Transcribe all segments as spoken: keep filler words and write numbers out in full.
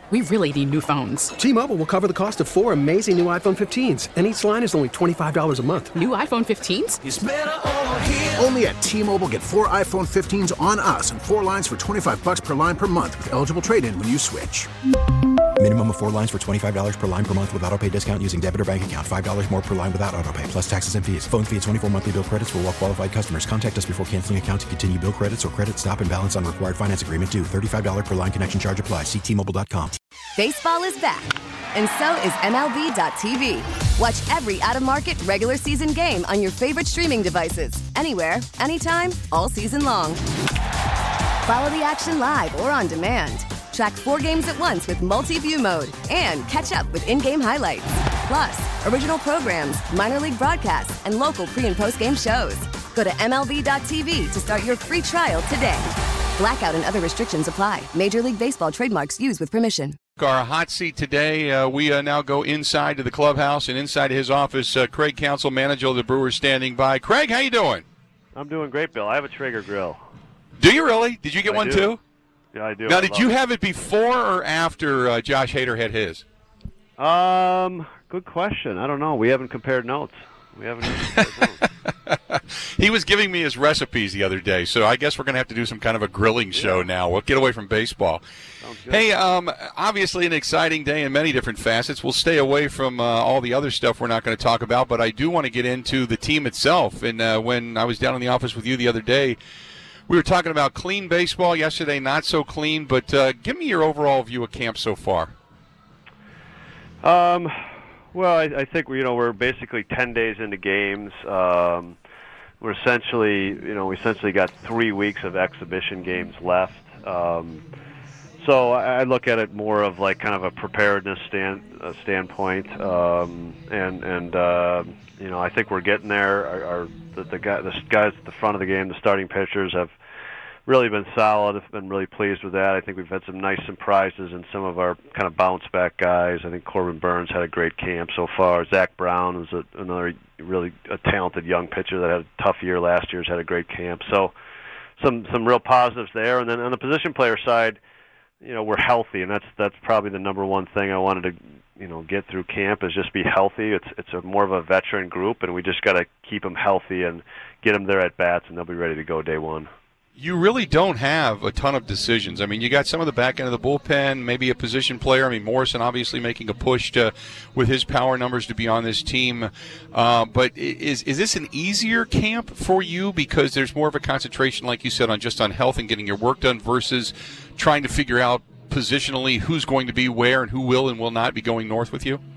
We really need new phones. T-Mobile will cover the cost of four amazing new iPhone fifteens, and each line is only twenty-five dollars a month. New iPhone fifteens? It's better over here. Only at T-Mobile, get four iPhone fifteens on us and four lines for twenty-five dollars per line per month with eligible trade-in when you switch. Minimum of four lines for twenty-five dollars per line per month with autopay discount using debit or bank account. five dollars more per line without autopay, plus taxes and fees. Phone fee at twenty-four monthly bill credits for well-qualified customers. Contact us before canceling account to continue bill credits or credit stop and balance on required finance agreement due. thirty-five dollars per line connection charge applies. See T Mobile dot com. Baseball is back, and so is M L B dot T V. Watch every out-of-market regular season game on your favorite streaming devices. Anywhere, anytime, all season long. Follow the action live or on demand. Track four games at once with multi-view mode and catch up with in-game highlights. Plus, original programs, minor league broadcasts, and local pre- and post-game shows. Go to M L B dot T V to start your free trial today. Blackout and other restrictions apply. Major League Baseball trademarks used with permission. Our hot seat today, uh, we uh, now go inside to the clubhouse and inside his office. Uh, Craig Counsell, manager of the Brewers, standing by. Craig, how you doing? I'm doing great, Bill. I have a Traeger grill. Do you really? Did you get I one do. too? Yeah, I do. Now, I did love you it. have it before or after uh, Josh Hader had his? Um, good question. I don't know. We haven't compared notes. We haven't compared notes. He was giving me his recipes the other day, so I guess we're going to have to do some kind of a grilling show now. We'll get away from baseball. Hey, um, obviously an exciting day in many different facets. We'll stay away from uh, all the other stuff we're not going to talk about, but I do want to get into the team itself. And uh, when I was down in the office with you the other day, we were talking about clean baseball yesterday, not so clean, but uh, give me your overall view of camp so far. Um, well, I, I think you know we're basically ten days into games. Um, we're essentially, you know, we essentially got three weeks of exhibition games left. Um, so I, I look at it more of like kind of a preparedness stand uh, standpoint, um, and and uh, you know I think we're getting there. Our, our the, the, guy, the guys at the front of the game, the starting pitchers, have really been solid. I've been really pleased with that. I think we've had some nice surprises in some of our kind of bounce-back guys. I think Corbin Burns had a great camp so far. Zach Brown is a, another really a talented young pitcher that had a tough year last year. Has had a great camp. So some some real positives there. And then on the position player side, you know, we're healthy, and that's that's probably the number one thing I wanted to you know get through camp is just be healthy. It's it's a more of a veteran group, and we just got to keep them healthy and get them there at bats, and they'll be ready to go day one. You really don't have a ton of decisions. I mean, you got some of the back end of the bullpen, maybe a position player. I mean, Morrison obviously making a push to, with his power numbers to be on this team. Uh, but is is this an easier camp for you because there's more of a concentration, like you said, on just on health and getting your work done versus trying to figure out positionally who's going to be where and who will and will not be going north with you?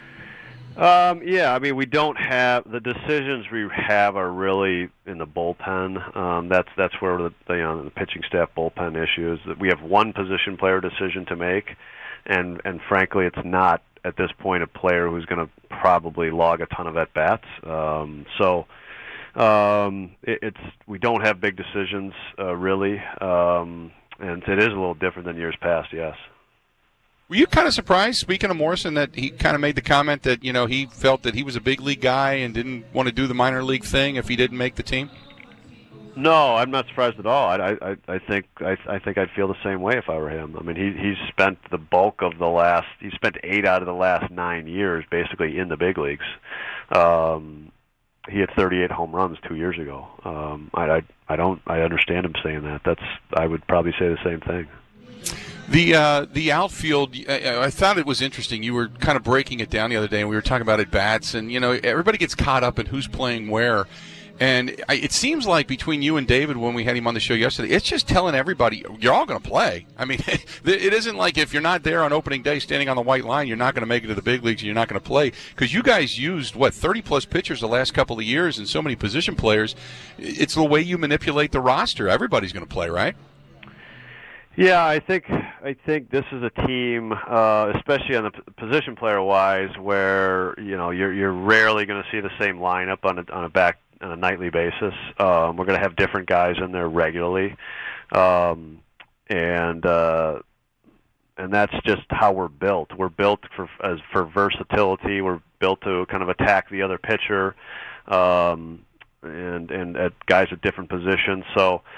Um, yeah, I mean, we don't have the decisions we have are really in the bullpen. Um, that's that's where the, the, you know, the pitching staff bullpen issue is. That we have one position player decision to make, and and frankly, it's not at this point a player who's going to probably log a ton of at bats. Um, so um, it, it's we don't have big decisions uh, really, um, and it is a little different than years past. Yes. Were you kind of surprised, speaking of Morrison, that he kind of made the comment that, you know, he felt that he was a big league guy and didn't want to do the minor league thing if he didn't make the team? No, I'm not surprised at all. I I, I think I, I think I'd feel the same way if I were him. I mean, he he's spent the bulk of the last he spent eight out of the last nine years basically in the big leagues. Um, he had thirty-eight home runs two years ago. Um, I, I I don't I understand him saying that. That's I would probably say the same thing. The uh, the outfield, I, I thought it was interesting. You were kind of breaking it down the other day, and we were talking about at bats, and you know everybody gets caught up in who's playing where. And I, it seems like between you and David, when we had him on the show yesterday, it's just telling everybody you're all going to play. I mean, it isn't like if you're not there on opening day standing on the white line, you're not going to make it to the big leagues and you're not going to play. Because you guys used, what, thirty-plus pitchers the last couple of years and so many position players. It's the way you manipulate the roster. Everybody's going to play, right? Yeah, I think I think this is a team, uh, especially on the p- position player wise, where you know you're you're rarely going to see the same lineup on a on a back on a nightly basis. Um, we're going to have different guys in there regularly, um, and uh, and that's just how we're built. We're built for as for versatility. We're built to kind of attack the other pitcher, um, and and at guys at different positions. So.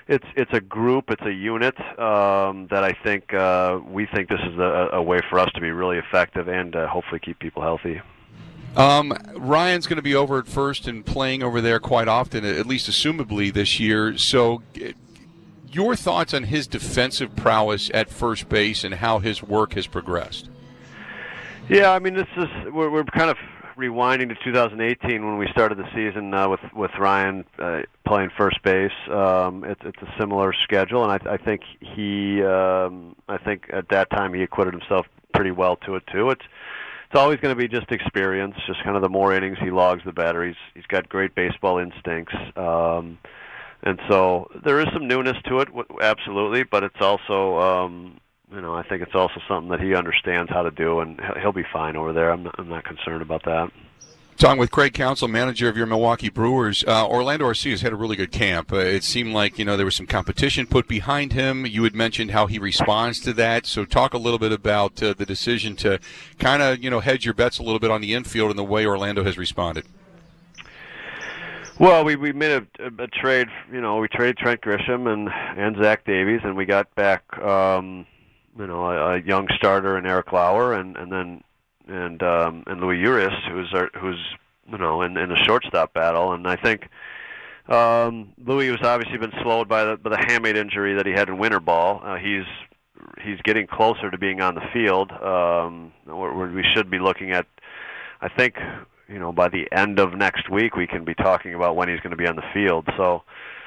it's it's a group, it's a unit um, that I think uh, we think this is a, a way for us to be really effective and uh, hopefully keep people healthy. Um, Ryan's going to be over at first and playing over there quite often, at least assumably this year. So, your thoughts on his defensive prowess at first base and how his work has progressed? Yeah, I mean, this is we're, we're kind of rewinding to two thousand eighteen when we started the season uh, with with Ryan uh, playing first base. Um, it's it's a similar schedule, and I, I think he um, I think at that time he acquitted himself pretty well to it too. It's It's always going to be just experience, just kind of the more innings he logs, the better. He's he's got great baseball instincts, um, and so there is some newness to it, absolutely. But it's also, um, you know, I think it's also something that he understands how to do, and he'll be fine over there. I'm not, I'm not concerned about that. Talking with Craig Counsell, manager of your Milwaukee Brewers. Uh, Orlando Arcia's had a really good camp. Uh, it seemed like, you know, there was some competition put behind him. You had mentioned how he responds to that. So talk a little bit about uh, the decision to kind of, you know, hedge your bets a little bit on the infield and the way Orlando has responded. Well, we we made a, a, a trade. You know, we traded Trent Grisham and and Zach Davies, and we got back, um, you know, a, a young starter in Eric Lauer, and and then. and um, and Louis Uris, who's our, who's you know in, in the shortstop battle, and I think um, Louis has obviously been slowed by the by the hamate injury that he had in winter ball. Uh, he's he's getting closer to being on the field. Um, we're, we should be looking at, I think, you know, by the end of next week we can be talking about when he's going to be on the field. So,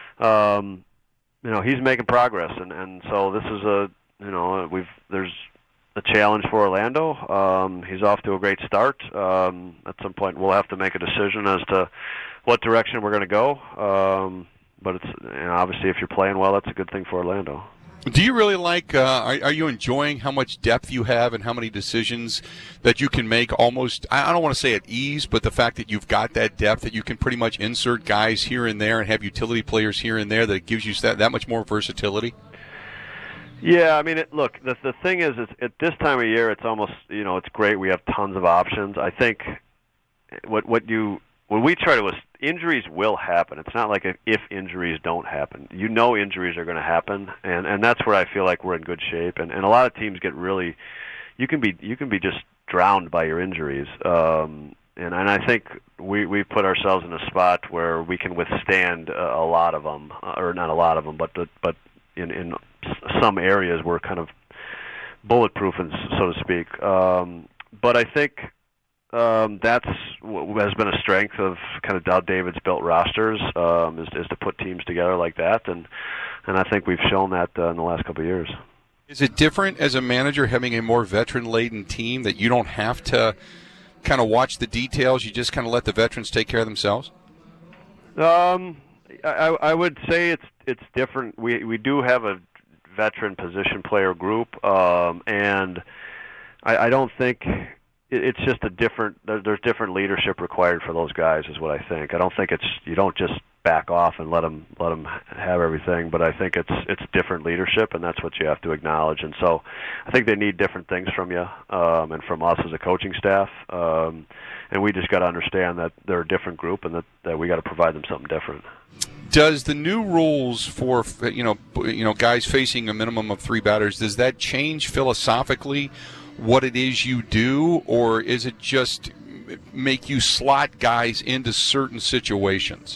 um, you know, he's making progress, and, and so this is a you know we've there's. a challenge for Orlando. Um, he's off to a great start. Um, at some point, we'll have to make a decision as to what direction we're going to go. Um, but it's you know, obviously, if you're playing well, that's a good thing for Orlando. Do you really like? Uh, are, are you enjoying how much depth you have and how many decisions that you can make? Almost, I don't want to say at ease, but the fact that you've got that depth that you can pretty much insert guys here and there and have utility players here and there, that it gives you that that much more versatility. Yeah, I mean, it, look, the the thing is, is, at this time of year, it's almost, you know, it's great. We have tons of options. I think what what you when we try to, injuries will happen. It's not like if injuries don't happen. You know, injuries are going to happen, and and that's where I feel like we're in good shape. And and a lot of teams get really, you can be you can be just drowned by your injuries. Um, and and I think we we put ourselves in a spot where we can withstand a, a lot of them, or not a lot of them, but the, but in in some areas we're kind of bulletproof, and so to speak. Um, but I think um, that's what has been a strength of kind of how David's built rosters, um, is, is to put teams together like that, and and I think we've shown that uh, in the last couple of years. Is it different as a manager having a more veteran-laden team that you don't have to kind of watch the details, you just kind of let the veterans take care of themselves? Um, I, I would say it's it's different. We we do have a veteran position player group, um, and I, I don't think it, it's just a different. There, there's different leadership required for those guys, is what I think. I don't think it's you don't just back off and let them let them have everything, but I think it's it's different leadership, and that's what you have to acknowledge. And so, I think they need different things from you um, and from us as a coaching staff, um, and we just got to understand that they're a different group, and that, that we got to provide them something different. Does the new rules for you know you know guys facing a minimum of three batters, does that change philosophically what it is you do, or is it just make you slot guys into certain situations?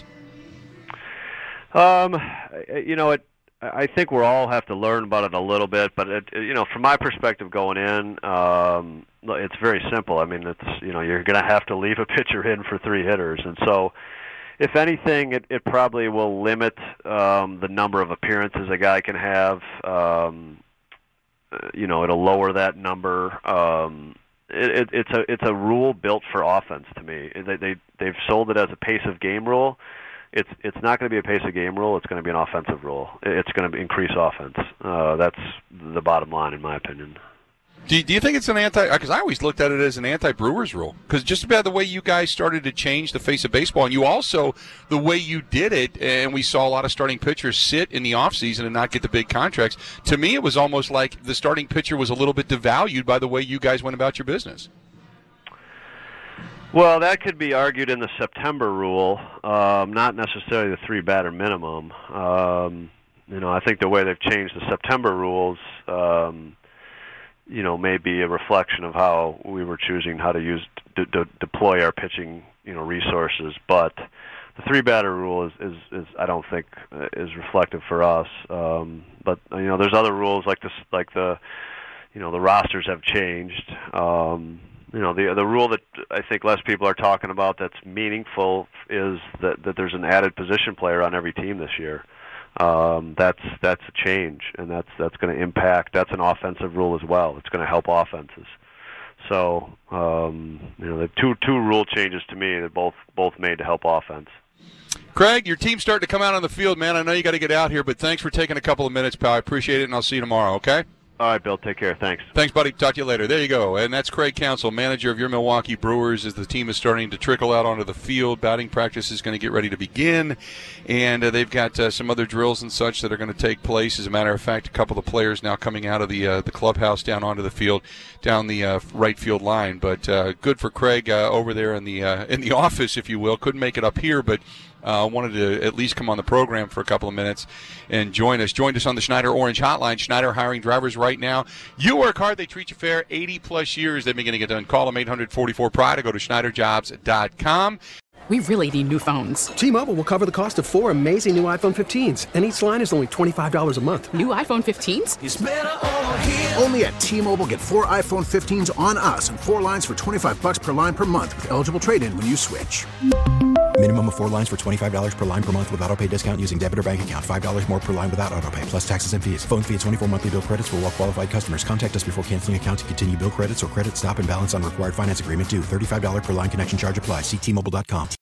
Um, you know, it. I think we all have to learn about it a little bit, but it, you know, from my perspective going in, um, it's very simple. I mean, it's you know, you're going to have to leave a pitcher in for three hitters, and so. If anything, it, it probably will limit um, the number of appearances a guy can have. Um, you know, it'll lower that number. Um, it, it, it's a it's a rule built for offense to me. They, they they've sold it as a pace of game rule. It's it's not going to be a pace of game rule. It's going to be an offensive rule. It's going to increase offense. Uh, that's the bottom line, in my opinion. Do you, do you think it's an anti? Because I always looked at it as an anti-Brewers rule. Because just about the way you guys started to change the face of baseball, and you also the way you did it, and we saw a lot of starting pitchers sit in the offseason and not get the big contracts. To me, it was almost like the starting pitcher was a little bit devalued by the way you guys went about your business. Well, that could be argued in the September rule, um, not necessarily the three batter minimum. Um, you know, I think the way they've changed the September rules, um, you know, may be a reflection of how we were choosing how to use de- de- deploy our pitching, you know, resources. But the three batter rule is, is, is I don't think uh, is reflective for us. Um, but you know, there's other rules like this, like the, you know, the rosters have changed. Um, you know, the the rule that I think less people are talking about that's meaningful is that that there's an added position player on every team this year. Um, that's that's a change, and that's that's going to impact. That's an offensive rule as well. It's going to help offenses. So um, you know, the two two rule changes to me that both both made to help offense. Craig, your team's starting to come out on the field, man. I know you got to get out here, but thanks for taking a couple of minutes, pal. I appreciate it, and I'll see you tomorrow. Okay. All right, Bill. Take care. Thanks. Thanks, buddy. Talk to you later. There you go. And that's Craig Counsell, manager of your Milwaukee Brewers, as the team is starting to trickle out onto the field. Batting practice is going to get ready to begin, and uh, they've got uh, some other drills and such that are going to take place. As a matter of fact, a couple of players now coming out of the uh, the clubhouse down onto the field, down the uh, right field line. But uh, good for Craig uh, over there in the uh, in the office, if you will. Couldn't make it up here, but Uh, wanted to at least come on the program for a couple of minutes and join us. Joined us on the Schneider Orange Hotline. Schneider hiring drivers right now. You work hard, they treat you fair. eighty plus years they've been getting it done. Call them eight hundred forty-four pride or go to schneider jobs dot com. We really need new phones. T-Mobile will cover the cost of four amazing new iPhone fifteens, and each line is only twenty-five dollars a month. New iPhone fifteens? It's better over here. Only at T-Mobile, get four iPhone fifteens on us and four lines for twenty-five bucks per line per month with eligible trade-in when you switch. Minimum of four lines for twenty-five dollars per line per month with autopay discount using debit or bank account. five dollars more per line without autopay, plus taxes and fees. Phone fee at twenty-four monthly bill credits for well-qualified customers. Contact us before canceling account to continue bill credits or credit stop and balance on required finance agreement due. thirty-five dollars per line connection charge applies. See T Mobile dot com.